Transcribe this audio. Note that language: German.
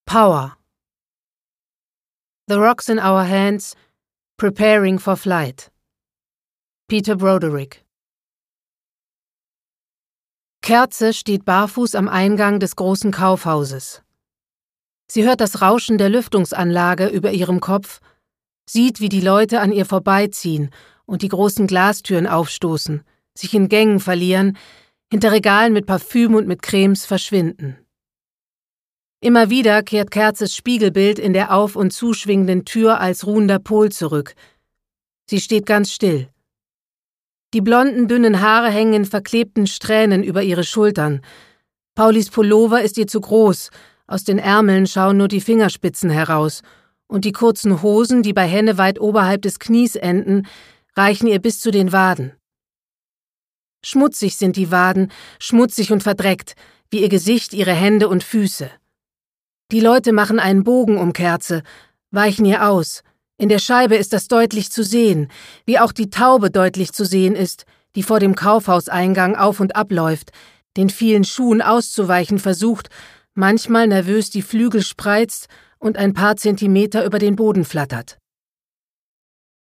Power. The rocks in our hands, preparing for flight. Peter Broderick. Kerze steht barfuß am Eingang des großen Kaufhauses. Sie hört das Rauschen der Lüftungsanlage über ihrem Kopf, sieht, wie die Leute an ihr vorbeiziehen und die großen Glastüren aufstoßen, sich in Gängen verlieren, hinter Regalen mit Parfüm und mit Cremes verschwinden. Immer wieder kehrt Kerzes Spiegelbild in der auf- und zuschwingenden Tür als ruhender Pol zurück. Sie steht ganz still. Die blonden, dünnen Haare hängen in verklebten Strähnen über ihre Schultern. Paulis Pullover ist ihr zu groß, aus den Ärmeln schauen nur die Fingerspitzen heraus, und die kurzen Hosen, die bei Henne weit oberhalb des Knies enden, reichen ihr bis zu den Waden. Schmutzig sind die Waden, schmutzig und verdreckt, wie ihr Gesicht, ihre Hände und Füße. Die Leute machen einen Bogen um Kerze, weichen ihr aus. In der Scheibe ist das deutlich zu sehen, wie auch die Taube deutlich zu sehen ist, die vor dem Kaufhauseingang auf und abläuft, den vielen Schuhen auszuweichen versucht, manchmal nervös die Flügel spreizt und ein paar Zentimeter über den Boden flattert.